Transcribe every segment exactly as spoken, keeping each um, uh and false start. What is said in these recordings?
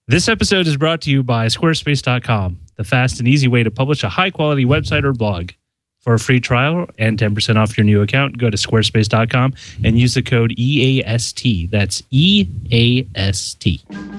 This episode is brought to you by Squarespace dot com, the fast and easy way to publish a high-quality website or blog. For a free trial and ten percent off your new account, go to Squarespace dot com and use the code E A S T. That's E A S T.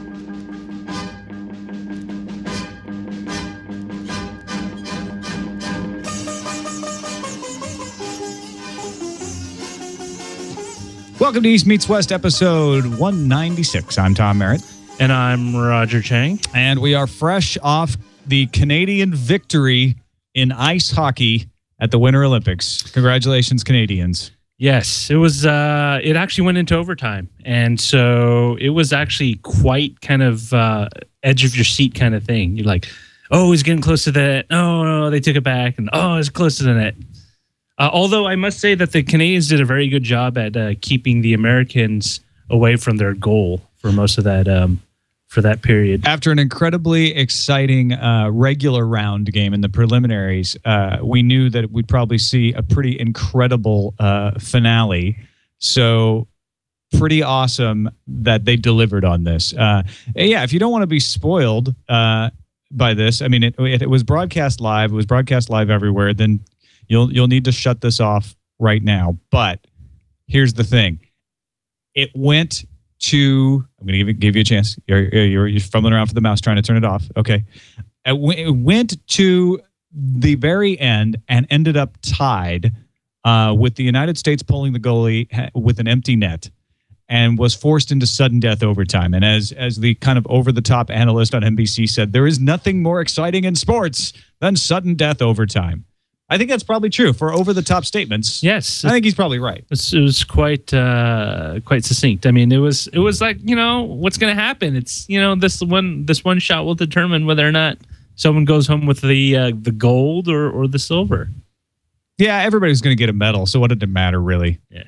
Welcome to East Meets West, episode one ninety-six. I'm Tom Merritt. And I'm Roger Chang. And we are fresh off the Canadian victory in ice hockey at the Winter Olympics. Congratulations, Canadians. Yes, it was. Uh, it actually went into overtime. And so it was actually quite kind of uh, edge of your seat kind of thing. You're like, oh, he's getting close to the net. Oh, no, they took it back. And oh, it's close to the net. Uh, although I must say that the Canadians did a very good job at uh, keeping the Americans away from their goal for most of that um, for that period. After an incredibly exciting uh, regular round game in the preliminaries, uh, we knew that we'd probably see a pretty incredible uh, finale. So pretty awesome that they delivered on this. Uh, yeah, if you don't want to be spoiled uh, by this, I mean, it, it was broadcast live. It was broadcast live everywhere. Then you'll you'll need to shut this off right now. But here's the thing. It went to, I'm going to give, give you a chance. You're, you're, you're fumbling around for the mouse trying to turn it off. Okay. It, w- it went to the very end and ended up tied uh, with the United States pulling the goalie ha- with an empty net and was forced into sudden death overtime. And as, as the kind of over-the-top analyst on N B C said, there is nothing more exciting in sports than sudden death overtime. I think that's probably true for over-the-top statements. Yes, I think he's probably right. It was, it was quite uh, quite succinct. I mean, it was it was like, you know, what's going to happen? It's, you know, this one this one shot will determine whether or not someone goes home with the uh, the gold or, or the silver. Yeah, everybody's going to get a medal. So what did it matter, really? Yeah,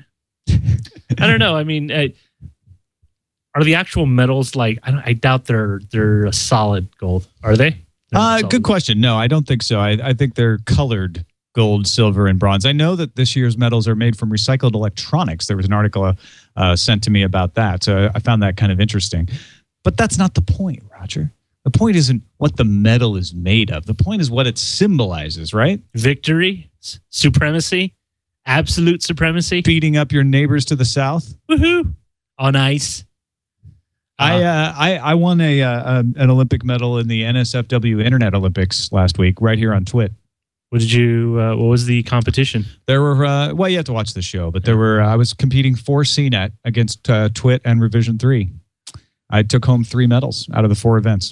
I don't know. I mean, uh, are the actual medals like? I, don't, I doubt they're they're a solid gold. Are they? Uh, good question. No, I don't think so. I, I think they're colored gold, silver, and bronze. I know that this year's medals are made from recycled electronics. There was an article uh, uh, sent to me about that. So I found that kind of interesting. But that's not the point, Roger. The point isn't what the medal is made of. The point is what it symbolizes, right? Victory, s- supremacy, absolute supremacy. Beating up your neighbors to the south. Woohoo! On ice. I, uh, I I won a uh, an Olympic medal in the N S F W Internet Olympics last week, right here on Twit. What did you? Uh, what was the competition? There were uh, well, you have to watch the show, but there were. Uh, I was competing for C net against uh, Twit and Revision Three. I took home three medals out of the four events.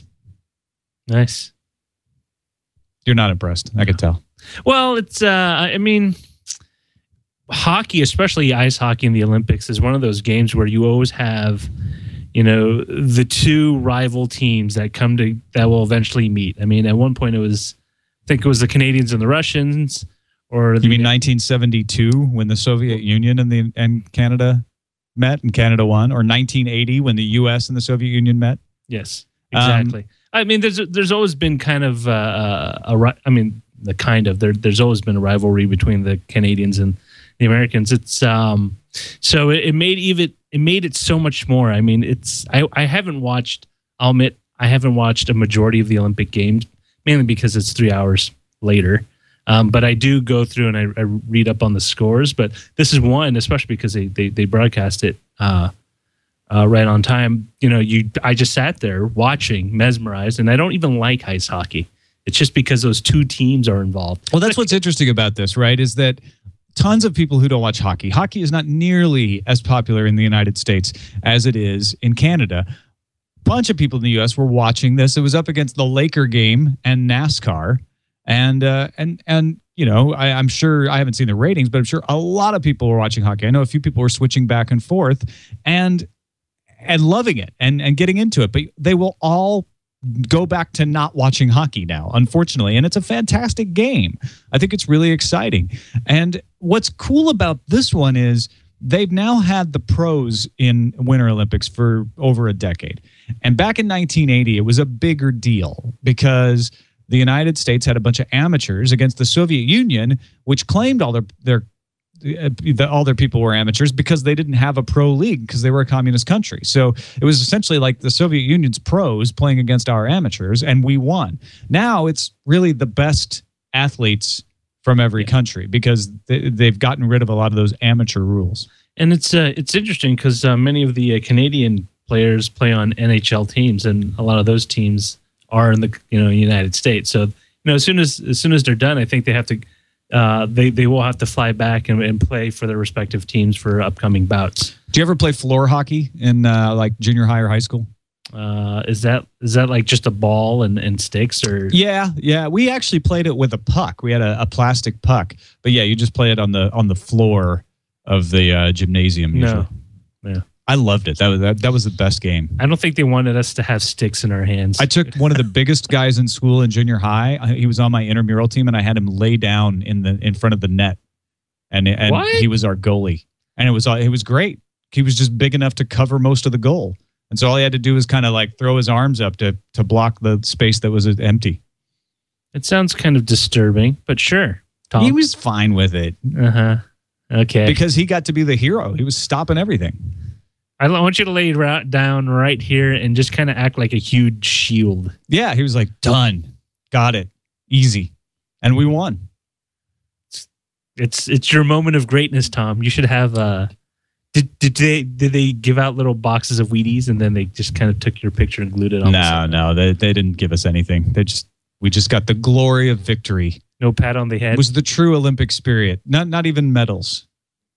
Nice. You're not impressed, I could tell. Well, it's. Uh, I mean, hockey, especially ice hockey in the Olympics, is one of those games where you always have, you know, the two rival teams that come to that will eventually meet. I mean, at one point it was, I think it was the Canadians and the Russians, or the, you mean nineteen seventy-two when the Soviet Union and the and Canada met and Canada won, or nineteen eighty when the U S and the Soviet Union met? Yes, exactly. Um, I mean, there's there's always been kind of uh, a, I mean, the kind of there there's always been a rivalry between the Canadians and the Americans. It's um, so it, it made even. It made it so much more. I mean, it's I, I haven't watched, I'll admit, I haven't watched a majority of the Olympic Games, mainly because it's three hours later. Um, but I do go through and I, I read up on the scores. But this is one, especially because they they, they broadcast it uh, uh, right on time. You know, you I just sat there watching, mesmerized, and I don't even like ice hockey. It's just because those two teams are involved. Well, that's what's interesting about this, right? Is that tons of people who don't watch hockey. Hockey is not nearly as popular in the United States as it is in Canada. Bunch of people in the U S were watching this. It was up against the Laker game and NASCAR. And, uh, and, and you know, I, I'm sure, I haven't seen the ratings, but I'm sure a lot of people were watching hockey. I know a few people were switching back and forth and, and loving it and, and getting into it. But they will all go back to not watching hockey now, unfortunately. And it's a fantastic game. I think it's really exciting. And what's cool about this one is they've now had the pros in Winter Olympics for over a decade. And back in nineteen eighty, it was a bigger deal because the United States had a bunch of amateurs against the Soviet Union, which claimed all their, their the, all their people were amateurs because they didn't have a pro league because they were a communist country. So it was essentially like the Soviet Union's pros playing against our amateurs, and we won. Now it's really the best athletes from every yeah. country because they, they've gotten rid of a lot of those amateur rules. And it's uh, it's interesting because uh, many of the uh, Canadian players play on N H L teams, and a lot of those teams are in the you know United States. So you know as soon as as soon as they're done, I think they have to. Uh, they they will have to fly back and, and play for their respective teams for upcoming bouts. Do you ever play floor hockey in uh, like junior high or high school? Uh, is that is that like just a ball and, and sticks or? Yeah, yeah. We actually played it with a puck. We had a, a plastic puck, but yeah, you just play it on the on the floor of the uh, gymnasium. Usually. No, yeah. I loved it. That was that, that was the best game. I don't think they wanted us to have sticks in our hands. I took one of the biggest guys in school in junior high. He was on my intramural team, and I had him lay down in the in front of the net, and and what? he was our goalie, and it was it was great. He was just big enough to cover most of the goal, and so all he had to do was kind of like throw his arms up to to block the space that was empty. It sounds kind of disturbing, but sure. Tom. He was fine with it. Uh huh. Okay. Because he got to be the hero. He was stopping everything. I want you to lay right down right here and just kind of act like a huge shield. Yeah, he was like, done. Got it. Easy. And we won. It's it's, it's your moment of greatness, Tom. You should have uh did did they did they give out little boxes of Wheaties and then they just kind of took your picture and glued it on? No, no, they they didn't give us anything. They just we just got the glory of victory. No pat on the head. It was the true Olympic spirit. Not not even medals.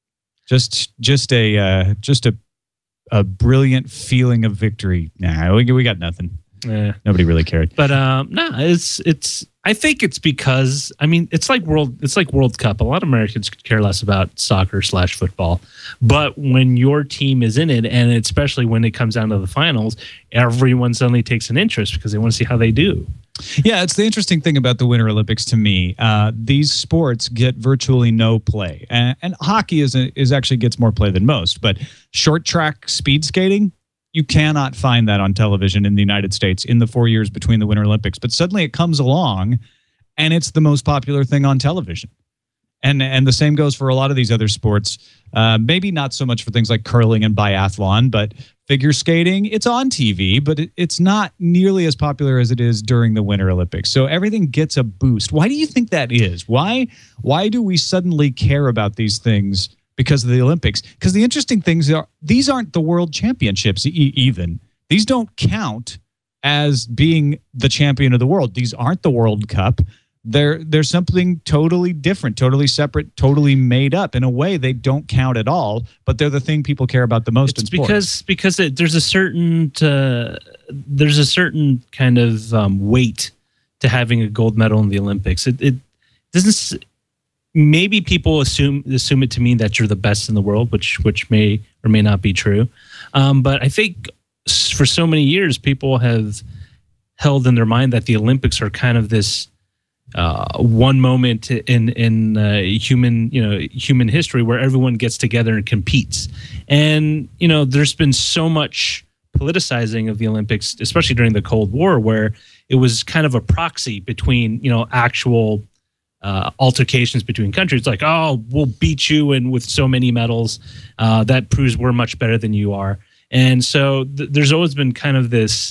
Just just a uh, just a a brilliant feeling of victory. Nah, we we got nothing. Yeah. Nobody really cared. But um, no, it's it's. I think it's because I mean it's like world it's like World Cup. A lot of Americans could care less about soccer slash football, but when your team is in it, and especially when it comes down to the finals, everyone suddenly takes an interest because they want to see how they do. Yeah, it's the interesting thing about the Winter Olympics to me. Uh, these sports get virtually no play, and, and hockey is a, is actually gets more play than most. But short track speed skating, you cannot find that on television in the United States in the four years between the Winter Olympics. But suddenly it comes along, and it's the most popular thing on television. And and the same goes for a lot of these other sports. Uh, maybe not so much for things like curling and biathlon, but figure skating, it's on T V, but it, it's not nearly as popular as it is during the Winter Olympics. So everything gets a boost. Why do you think that is? Why why do we suddenly care about these things because of the Olympics? Because the interesting things are these aren't the world championships e- even. These don't count as being the champion of the world. These aren't the World Cup. They're, they're something totally different, totally separate, totally made up. In a way, they don't count at all, but they're the thing people care about the most it's in sports. Because because it, there's a certain uh, there's a certain kind of um, weight to having a gold medal in the Olympics. It, it doesn't. Maybe people assume assume it to mean that you're the best in the world, which which may or may not be true. Um, but I think for so many years, people have held in their mind that the Olympics are kind of this. Uh, one moment in in uh, human you know human history where everyone gets together and competes, and you know there's been so much politicizing of the Olympics, especially during the Cold War, where it was kind of a proxy between you know actual uh, altercations between countries. Like, oh, we'll beat you, and with so many medals, uh, that proves we're much better than you are. And so th- there's always been kind of this.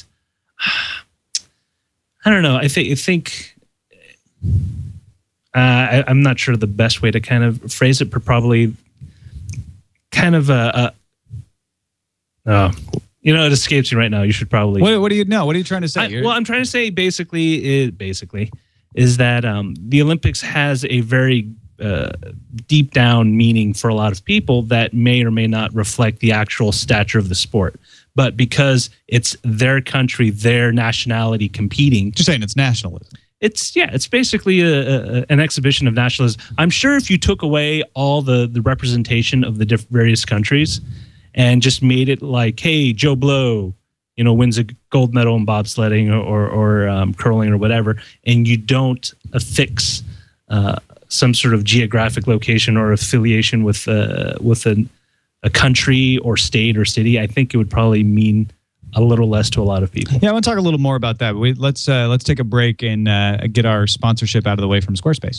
I don't know. I think I think. Uh, I, I'm not sure the best way to kind of phrase it, but probably kind of a, a oh, you know, it escapes me right now. You should probably. What, what do you know? What are you trying to say? I, well, I'm trying to say basically, it, basically, is that um, the Olympics has a very uh, deep down meaning for a lot of people that may or may not reflect the actual stature of the sport. But because it's their country, their nationality competing, just saying it's nationalism. It's yeah, it's basically a, a, an exhibition of nationalism. I'm sure if you took away all the, the representation of the diff- various countries and just made it like, hey, Joe Blow, you know, wins a gold medal in bobsledding or or, or um, curling or whatever, and you don't affix uh, some sort of geographic location or affiliation with uh, with a, a country or state or city, I think it would probably mean a little less to a lot of people. Yeah, I want to talk a little more about that. We, let's uh, let's take a break and uh, get our sponsorship out of the way from Squarespace.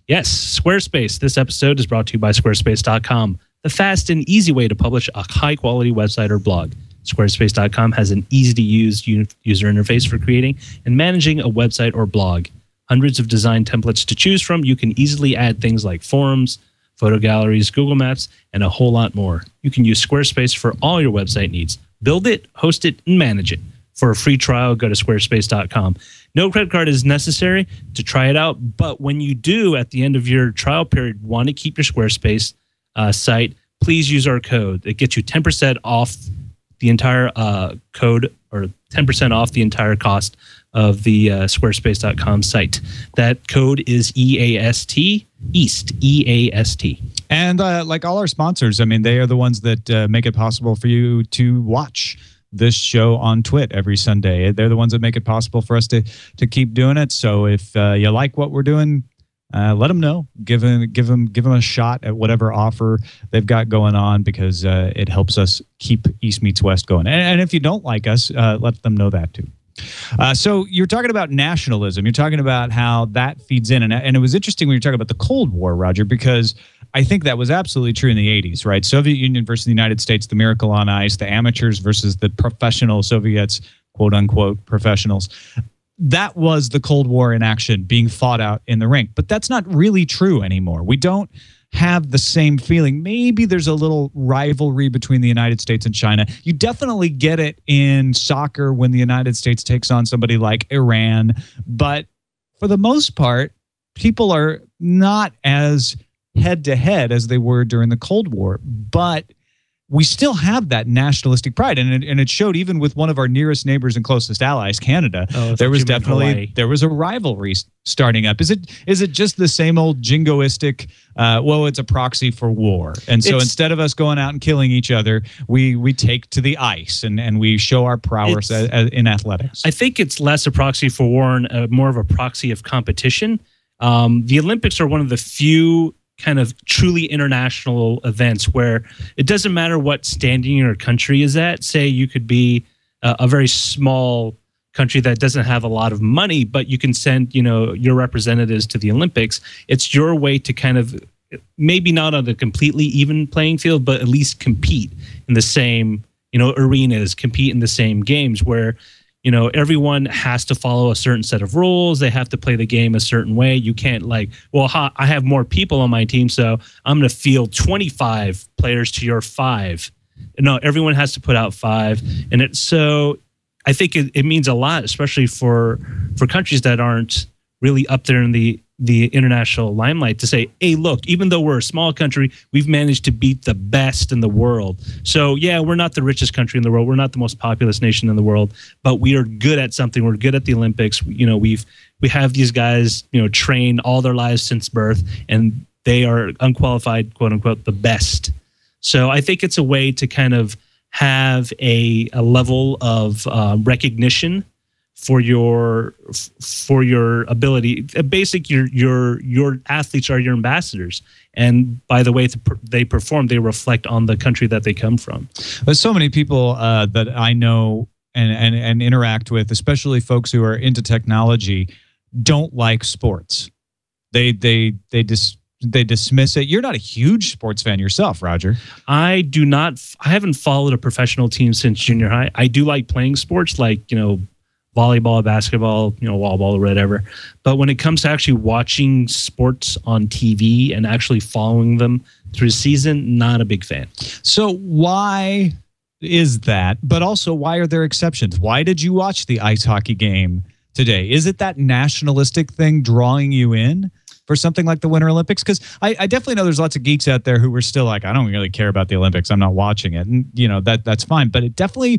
Yes, Squarespace. This episode is brought to you by squarespace dot com, the fast and easy way to publish a high-quality website or blog. Squarespace dot com has an easy-to-use user interface for creating and managing a website or blog. Hundreds of design templates to choose from. You can easily add things like forums, photo galleries, Google Maps, and a whole lot more. You can use Squarespace for all your website needs. Build it, host it, and manage it. For a free trial, go to squarespace dot com. No credit card is necessary to try it out, but when you do, at the end of your trial period, want to keep your Squarespace uh, site, please use our code. It gets you ten percent off the entire uh, code, or ten percent off the entire cost of the uh, squarespace dot com site. That code is E A S T, East, E A S T. And uh, like all our sponsors, I mean, they are the ones that uh, make it possible for you to watch this show on Twit every Sunday. They're the ones that make it possible for us to to keep doing it. So if uh, you like what we're doing, uh, let them know. Give them, give them, give them a shot at whatever offer they've got going on, because uh, it helps us keep East Meets West going. And, and if you don't like us, uh, let them know that too. Uh, so you're talking about nationalism. You're talking about how that feeds in. And, and it was interesting when you're talking about the Cold War, Roger, because I think that was absolutely true in the eighties, right? Soviet Union versus the United States, the Miracle on Ice, the amateurs versus the professional Soviets, quote unquote, professionals. That was the Cold War in action being fought out in the rink. But that's not really true anymore. We don't have the same feeling. Maybe there's a little rivalry between the United States and China. You definitely get it in soccer when the United States takes on somebody like Iran. But for the most part, people are not as head-to-head as they were during the Cold War. But we still have that nationalistic pride, and it, and it showed even with one of our nearest neighbors and closest allies, Canada. Oh, there was definitely Hawaii. There was a rivalry starting up. Is it is it just the same old jingoistic? Uh, well, it's a proxy for war, and so it's, instead of us going out and killing each other, we we take to the ice and and we show our prowess as, as in athletics. I think it's less a proxy for war and uh, more of a proxy of competition. Um, the Olympics are one of the few kind of truly international events where it doesn't matter what standing your country is at. Say you could be a, a very small country that doesn't have a lot of money, but you can send, you know, your representatives to the Olympics. It's your way to kind of, maybe not on a completely even playing field, but at least compete in the same, you know, arenas, compete in the same games where, you know, everyone has to follow a certain set of rules. They have to play the game a certain way. You can't like, well, ha, I have more people on my team, so I'm going to field twenty-five players to your five. No, everyone has to put out five. And it, so I think it, it means a lot, especially for for countries that aren't really up there in the the international limelight, to say, hey, look, even though we're a small country, we've managed to beat the best in the world. So yeah, we're not the richest country in the world. We're not the most populous nation in the world, but we are good at something. We're good at the Olympics. You know, we've, we have these guys, you know, train all their lives since birth, and they are unqualified, quote unquote, the best. So I think it's a way to kind of have a, a level of uh, recognition for your for your ability. Basic, your your your athletes are your ambassadors, and by the way they perform, they reflect on the country that they come from. There's so many people uh, that I know and, and and interact with, especially folks who are into technology, don't like sports. They they they just they dismiss it. You're not a huge sports fan yourself, Roger. I do not. I haven't followed a professional team since junior high. I do like playing sports, like, you know, volleyball, basketball, you know, wall ball or whatever. But when it comes to actually watching sports on T V and actually following them through the season, not a big fan. So why is that? But also, why are there exceptions? Why did you watch the ice hockey game today? Is it that nationalistic thing drawing you in for something like the Winter Olympics? Because I, I definitely know there's lots of geeks out there who were still like, I don't really care about the Olympics. I'm not watching it. And, you know, that that's fine. But it definitely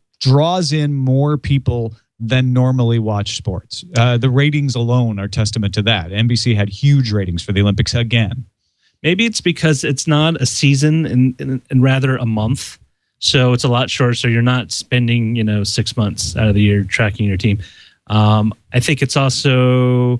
draws in more people than normally watch sports. Uh, the ratings alone are testament to that. N B C had huge ratings for the Olympics again. Maybe it's because it's not a season and, and, and rather a month. So it's a lot shorter. So you're not spending, you know, six months out of the year tracking your team. Um, I think it's also,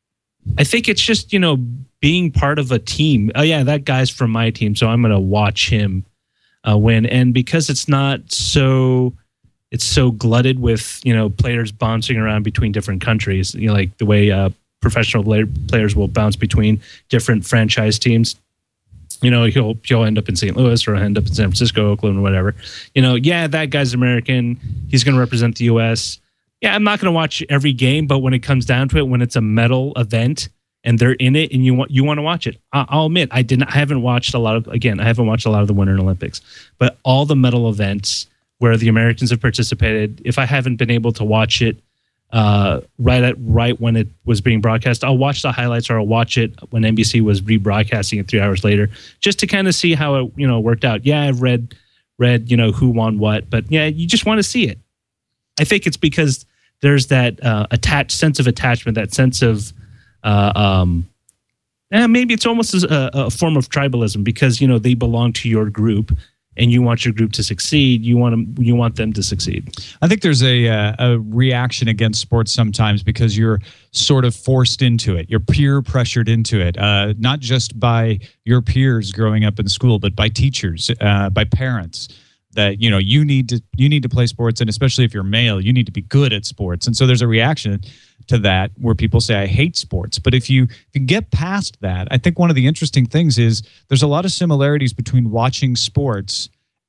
I think it's just, you know, being part of a team. Oh yeah, that guy's from my team, so I'm going to watch him uh, win. And because it's not so, it's so glutted with, you know, players bouncing around between different countries, you know, like the way uh, professional players will bounce between different franchise teams. You know, he'll he'll end up in Saint Louis or end up in San Francisco, Oakland, whatever. You know, yeah, that guy's American. He's going to represent the U S. Yeah, I'm not going to watch every game, but when it comes down to it, when it's a medal event and they're in it and you want you want to watch it, I'll admit I didn't. I haven't watched a lot of. Again, I haven't watched a lot of the Winter Olympics, but all the medal events where the Americans have participated, if I haven't been able to watch it uh, right at right when it was being broadcast, I'll watch the highlights or I'll watch it when N B C was rebroadcasting it three hours later, just to kind of see how it you know worked out. Yeah, I've read read you know who won what, but yeah, you just want to see it. I think it's because there's that uh, attached sense of attachment, that sense of uh, um, eh, maybe it's almost a, a form of tribalism because you know they belong to your group. And you want your group to succeed. You want them. You want them to succeed. I think there's a uh, a reaction against sports sometimes because you're sort of forced into it. You're peer pressured into it, uh, not just by your peers growing up in school, but by teachers, uh, by parents. That you know you need to you need to play sports, and especially if you're male, you need to be good at sports. And so there's a reaction to that where people say, "I hate sports." But if you if you get past that, I think one of the interesting things is there's a lot of similarities between watching sports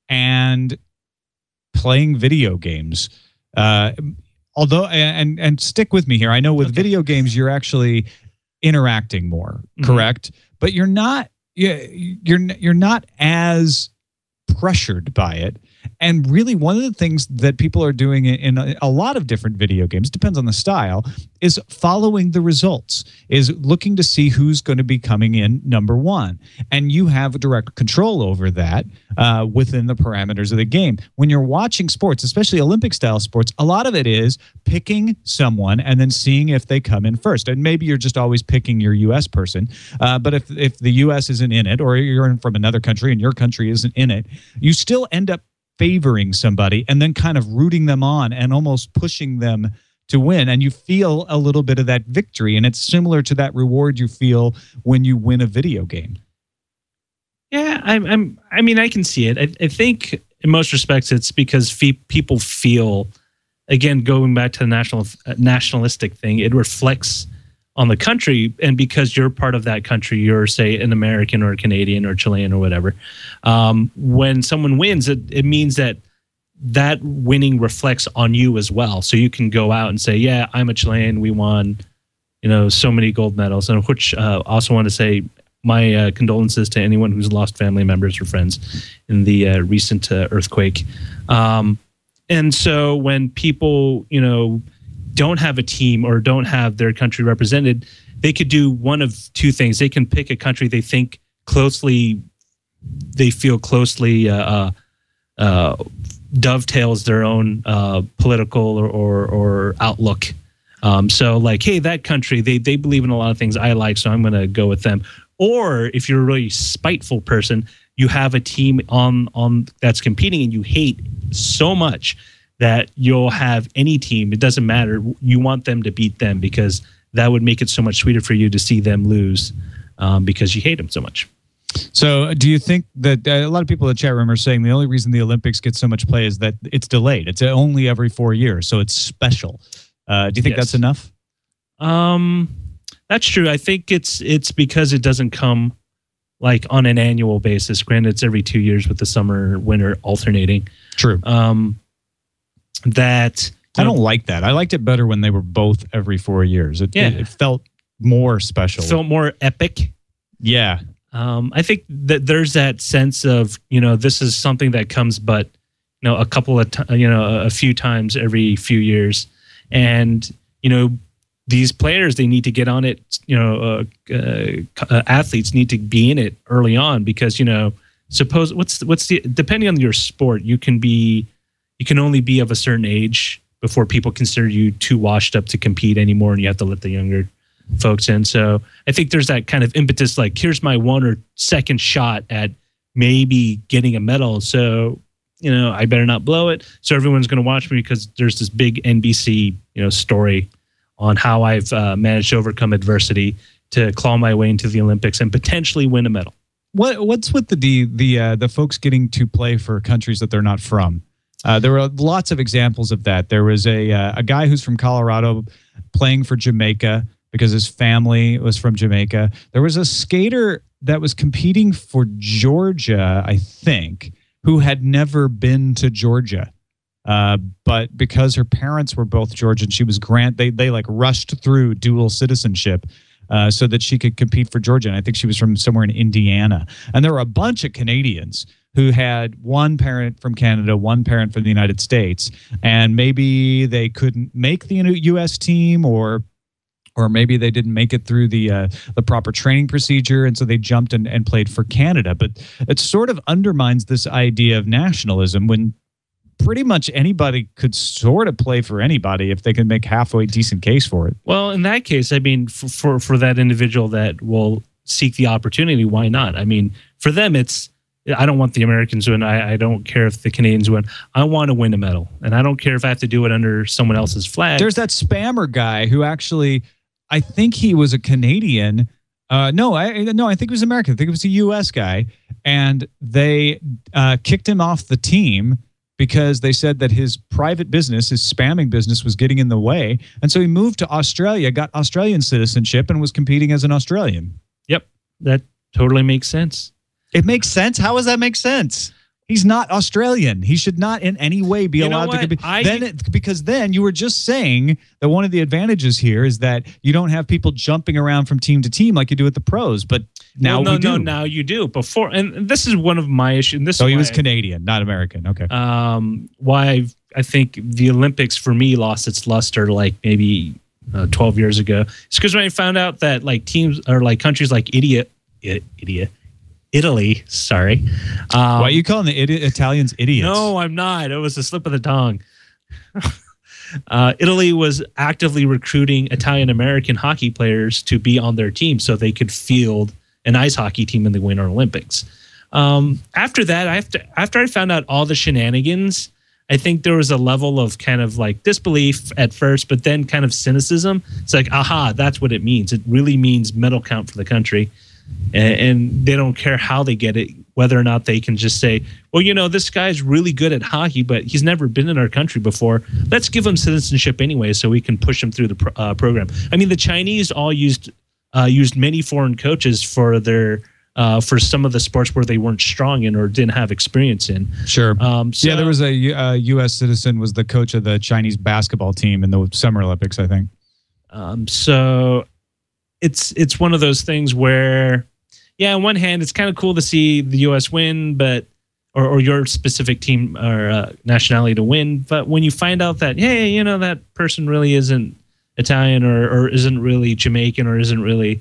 and playing video games. Uh, although, and and stick with me here. I know with okay. video games you're actually interacting more, mm-hmm. correct? But you're not. You're you're not as pressured by it. And really one of the things that people are doing in a, a lot of different video games, depends on the style, is following the results, is looking to see who's going to be coming in number one. And you have direct control over that uh, within the parameters of the game. When you're watching sports, especially Olympic style sports, a lot of it is picking someone and then seeing if they come in first. And maybe you're just always picking your U S person. Uh, but if, if the U S isn't in it, or you're from another country and your country isn't in it, you still end up favoring somebody and then kind of rooting them on and almost pushing them to win. And you feel a little bit of that victory. And it's similar to that reward you feel when you win a video game. Yeah, I'm, I'm I mean, I can see it. I, I think in most respects, it's because fe- people feel, again, going back to the national uh, nationalistic thing, it reflects on the country, and because you're part of that country, you're, say, an American or a Canadian or Chilean or whatever. Um, when someone wins, it, it means that that winning reflects on you as well. So you can go out and say, yeah, I'm a Chilean. We won, you know, so many gold medals. And which uh, also want to say my uh, condolences to anyone who's lost family members or friends in the uh, recent uh, earthquake. Um, and so when people, you know, don't have a team or don't have their country represented, they could do one of two things. They can pick a country they think closely, they feel closely uh, uh, uh, dovetails their own uh, political or, or, or outlook. Um, so like, hey, that country, they they believe in a lot of things I like, so I'm going to go with them. Or if you're a really spiteful person, you have a team on on that's competing and you hate so much that you'll have any team, it doesn't matter, you want them to beat them because that would make it so much sweeter for you to see them lose um, because you hate them so much. So do you think that uh, a lot of people in the chat room are saying the only reason the Olympics get so much play is that it's delayed? It's only every four years, so it's special. Uh, do you think yes. that's enough? Um, that's true. I think it's it's because it doesn't come like on an annual basis. Granted, it's every two years with the summer, winter alternating. True. Um, that I don't know, like that. I liked it better when they were both every four years. It, yeah. it, it felt more special. Felt more epic. Yeah. Um, I think that there's that sense of, you know, this is something that comes, but, you know, a couple of, t- you know, a few times every few years. And, you know, these players, they need to get on it. You know, uh, uh, athletes need to be in it early on because, you know, suppose what's, what's the, depending on your sport, you can be, you can only be of a certain age before people consider you too washed up to compete anymore. And you have to let the younger folks in. So I think there's that kind of impetus, like here's my one or second shot at maybe getting a medal. So, you know, I better not blow it. So everyone's going to watch me because there's this big N B C, you know, story on how I've uh, managed to overcome adversity to claw my way into the Olympics and potentially win a medal. What What's with the the the, uh, the folks getting to play for countries that they're not from? Uh, there were lots of examples of that. There was a uh, a guy who's from Colorado playing for Jamaica, because his family was from Jamaica. There was a skater that was competing for Georgia, I think, who had never been to Georgia. Uh, but because her parents were both Georgian, she was grant they they like rushed through dual citizenship uh, so that she could compete for Georgia. And I think she was from somewhere in Indiana. And there were a bunch of Canadians who had one parent from Canada, one parent from the United States, and maybe they couldn't make the U S team, or or maybe they didn't make it through the uh, the proper training procedure, and so they jumped and, and played for Canada. But it sort of undermines this idea of nationalism when pretty much anybody could sort of play for anybody if they can make halfway decent case for it. Well, in that case, I mean, for, for, for that individual that will seek the opportunity, why not? I mean, for them, it's, I don't want the Americans to win. I, I don't care if the Canadians win. I want to win a medal. And I don't care if I have to do it under someone else's flag. There's that spammer guy who actually, I think he was a Canadian. Uh, no, I no, I think it was American. I think it was a U S guy. And they uh, kicked him off the team because they said that his private business, his spamming business, was getting in the way. And so he moved to Australia, got Australian citizenship, and was competing as an Australian. Yep, that totally makes sense. It makes sense? How does that make sense? He's not Australian. He should not in any way be you know allowed what? to compete. I, then it, because then you were just saying that one of the advantages here is that you don't have people jumping around from team to team like you do at the pros. But now well, no, we do. No, now you do. Before, and this is one of my issues. This so is he was I, Canadian, not American. Okay. Um, why I've, I think the Olympics for me lost its luster like maybe uh, twelve years ago. It's because when I found out that like teams or like countries like idiot, idiot. Italy, sorry. Um, Why are you calling the idi- Italians idiots? No, I'm not. It was a slip of the tongue. uh, Italy was actively recruiting Italian-American hockey players to be on their team so they could field an ice hockey team in the Winter Olympics. Um, after that, I have to, after I found out all the shenanigans, I think there was a level of kind of like disbelief at first, but then kind of cynicism. It's like, aha, that's what it means. It really means medal count for the country. And they don't care how they get it, whether or not they can just say, well, you know, this guy's really good at hockey, but he's never been in our country before. Let's give him citizenship anyway so we can push him through the pro- uh, program. I mean, the Chinese all used uh, used many foreign coaches for their uh, for some of the sports where they weren't strong in or didn't have experience in. Sure. Um, so, yeah, there was a uh, U S citizen was the coach of the Chinese basketball team in the Summer Olympics, I think. Um, so... It's it's one of those things where, yeah, on one hand, it's kind of cool to see the U S win, but or, or your specific team or uh, nationality to win. But when you find out that, hey, you know, that person really isn't Italian or, or isn't really Jamaican or isn't really,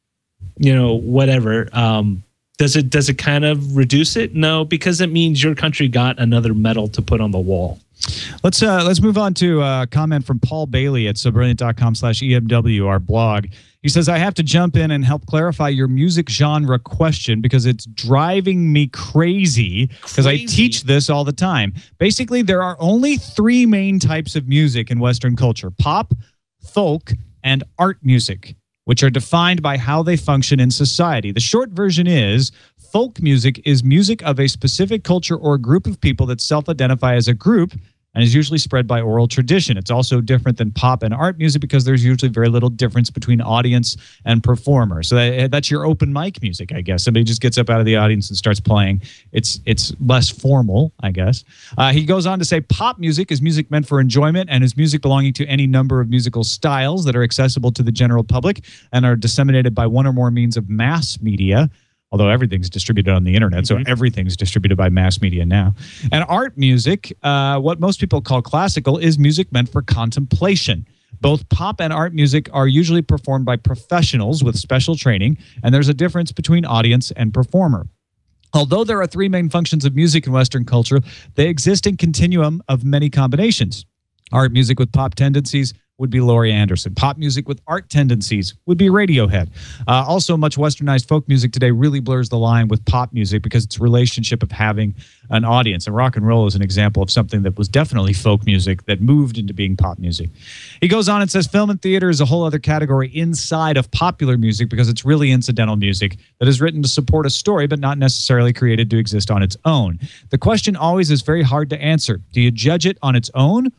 you know, whatever, um, does it does it kind of reduce it? No, because it means your country got another medal to put on the wall. Let's uh, let's move on to a comment from Paul Bailey at so brilliant dot com slash E M W, our blog. He says, I have to jump in and help clarify your music genre question because it's driving me crazy because I teach this all the time. Basically, there are only three main types of music in Western culture: pop, folk, and art music, which are defined by how they function in society. The short version is folk music is music of a specific culture or group of people that self-identify as a group and is usually spread by oral tradition. It's also different than pop and art music because there's usually very little difference between audience and performer. So that, that's your open mic music, I guess. Somebody just gets up out of the audience and starts playing. It's it's less formal, I guess. Uh, he goes on to say pop music is music meant for enjoyment and is music belonging to any number of musical styles that are accessible to the general public and are disseminated by one or more means of mass media. Although everything's distributed on the internet, so mm-hmm. everything's distributed by mass media now. And art music, uh, what most people call classical, is music meant for contemplation. Both pop and art music are usually performed by professionals with special training, and there's a difference between audience and performer. Although there are three main functions of music in Western culture, they exist in continuum of many combinations. Art music with pop tendencies would be Laurie Anderson. Pop music with art tendencies would be Radiohead. Uh, also, much westernized folk music today really blurs the line with pop music because it's a relationship of having an audience. And rock and roll is an example of something that was definitely folk music that moved into being pop music. He goes on and says film and theater is a whole other category inside of popular music because it's really incidental music that is written to support a story but not necessarily created to exist on its own. The question always is very hard to answer. Do you judge it on its own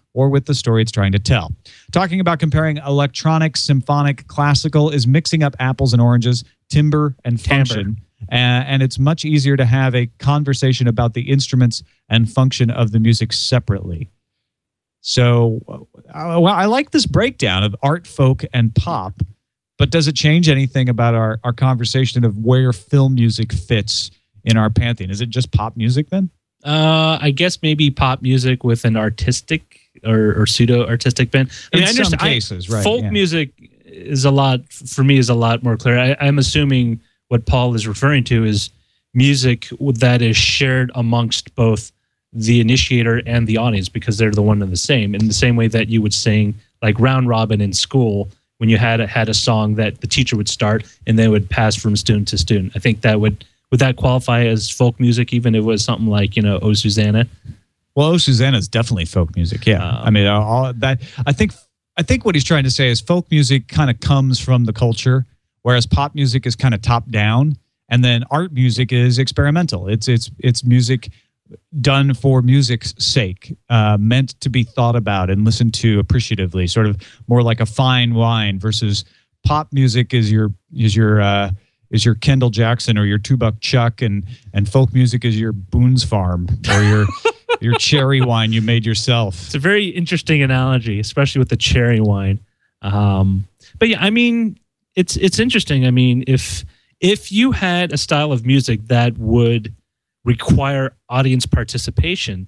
or with the story it's trying to tell. Talking about comparing electronic, symphonic, classical is mixing up apples and oranges, timbre and function. Uh, and it's much easier to have a conversation about the instruments and function of the music separately. So uh, well, I like this breakdown of art, folk, and pop, but does it change anything about our, our conversation of where film music fits in our pantheon? Is it just pop music then? Uh, I guess maybe pop music with an artistic or, or pseudo-artistic bent. I in mean, I some cases, I, right. Folk yeah. music is a lot, for me, is a lot more clear. I, I'm assuming what Paul is referring to is music that is shared amongst both the initiator and the audience, because they're the one and the same, in the same way that you would sing like round robin in school when you had a, had a song that the teacher would start and then would pass from student to student. I think that would would that qualify as folk music, even if it was something like, you know, Oh Susanna? Well, Oh Susanna is definitely folk music. Yeah, um, I mean, all that. I think I think what he's trying to say is folk music kind of comes from the culture, whereas pop music is kind of top down, and then art music is experimental. It's it's it's music done for music's sake, uh, meant to be thought about and listened to appreciatively, sort of more like a fine wine, versus pop music is your is your uh, is your Kendall Jackson or your Two Buck Chuck, and and folk music is your Boone's Farm or your your cherry wine you made yourself. It's a very interesting analogy, especially with the cherry wine. Um, but yeah, I mean, it's it's interesting. I mean, if if you had a style of music that would require audience participation,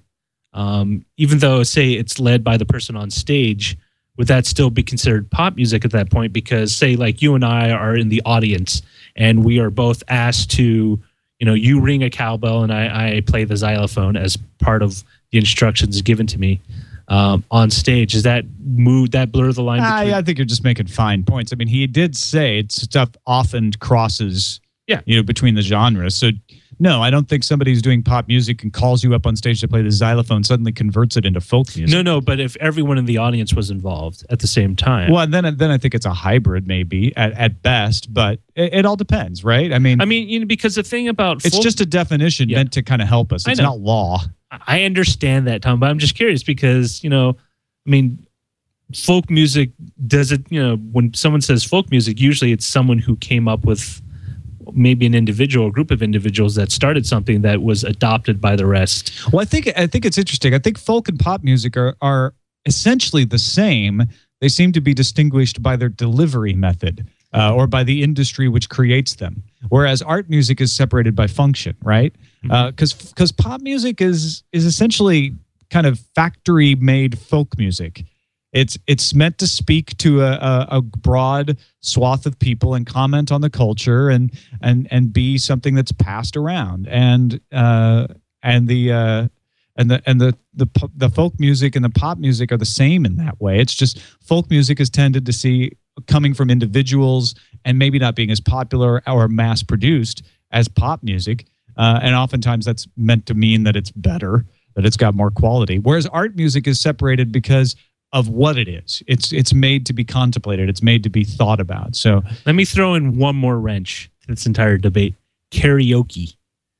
um, even though, say, it's led by the person on stage, would that still be considered pop music at that point? Because, say, like you and I are in the audience and we are both asked to, you know, you ring a cowbell and I, I play the xylophone as part of the instructions given to me um, on stage. Is that mood, that blur the line? I, I think you're just making fine points. I mean, he did say it's stuff often crosses, yeah, you know, between the genres. So no, I don't think somebody who's doing pop music and calls you up on stage to play the xylophone suddenly converts it into folk music. No, no, but if everyone in the audience was involved at the same time. Well, then then I think it's a hybrid maybe at, at best, but it, it all depends, right? I mean, I mean, you know, because the thing about it's folk, just a definition yeah. meant to kind of help us. It's not law. I understand that, Tom, but I'm just curious because, you know, I mean, folk music, does it, you know, when someone says folk music, usually it's someone who came up with maybe an individual, a group of individuals that started something that was adopted by the rest. Well, I think I think it's interesting. I think folk and pop music are are essentially the same. They seem to be distinguished by their delivery method uh, or by the industry which creates them. Whereas art music is separated by function, right? Because mm-hmm. uh, because pop music is is essentially kind of factory made folk music. It's it's meant to speak to a, a, a broad swath of people and comment on the culture and and and be something that's passed around. And uh, and the uh, and the and the, the the folk music and the pop music are the same in that way. It's just folk music is tended to see coming from individuals and maybe not being as popular or mass produced as pop music. Uh, and oftentimes that's meant to mean that it's better, that it's got more quality. Whereas art music is separated because of what it is. It's it's made to be contemplated. It's made to be thought about. So let me throw in one more wrench to this entire debate: karaoke.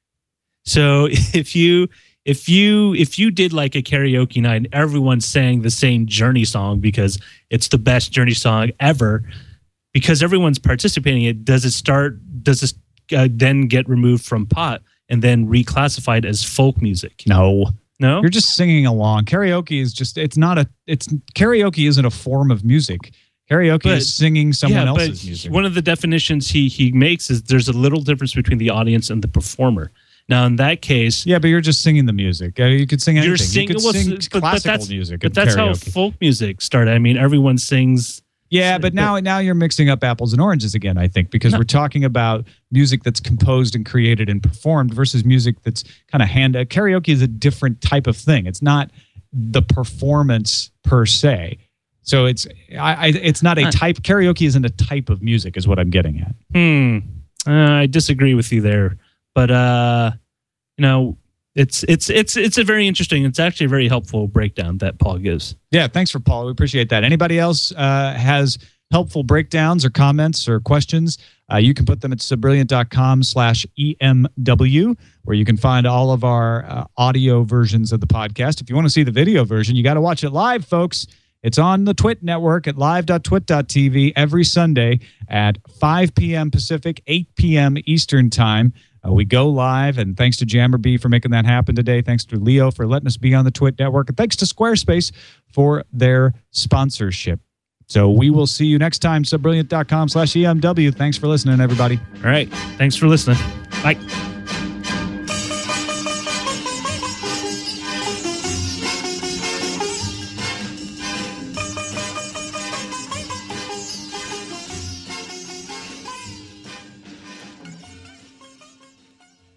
So if you if you if you did like a karaoke night and everyone sang the same Journey song because it's the best Journey song ever, because everyone's participating, it does it start? Does it uh, then get removed from pop and then reclassified as folk music? No. No, you're just singing along. Karaoke is just, it's not a, it's karaoke isn't a form of music. Karaoke but, is singing someone yeah, else's but music. One of the definitions he he makes is there's a little difference between the audience and the performer. Now, in that case, yeah, but you're just singing the music. You could sing anything. You're sing, you could well, sing but, classical but music. But that's karaoke. how folk music started. I mean, everyone sings. Yeah, but now now you're mixing up apples and oranges again, I think, because no. we're talking about music that's composed and created and performed versus music that's kind of hand. Uh, karaoke is a different type of thing. It's not the performance per se. So it's I, I it's not a type. Karaoke isn't a type of music, is what I'm getting at. Hmm. Uh, I disagree with you there, but uh, you know. It's it's it's it's a very interesting. It's actually a very helpful breakdown that Paul gives. Yeah, thanks for Paul. We appreciate that. Anybody else uh, has helpful breakdowns or comments or questions, uh, you can put them at subbrilliant.com slash EMW, where you can find all of our uh, audio versions of the podcast. If you want to see the video version, you got to watch it live, folks. It's on the Twit network at live dot twit dot t v every Sunday at five p.m. Pacific, eight p.m. Eastern Time. Uh, we go live, and thanks to Jammerbee for making that happen today. Thanks to Leo for letting us be on the Twit network. And thanks to Squarespace for their sponsorship. So we will see you next time, subbrilliant.com slash EMW. Thanks for listening, everybody. All right. Thanks for listening. Bye.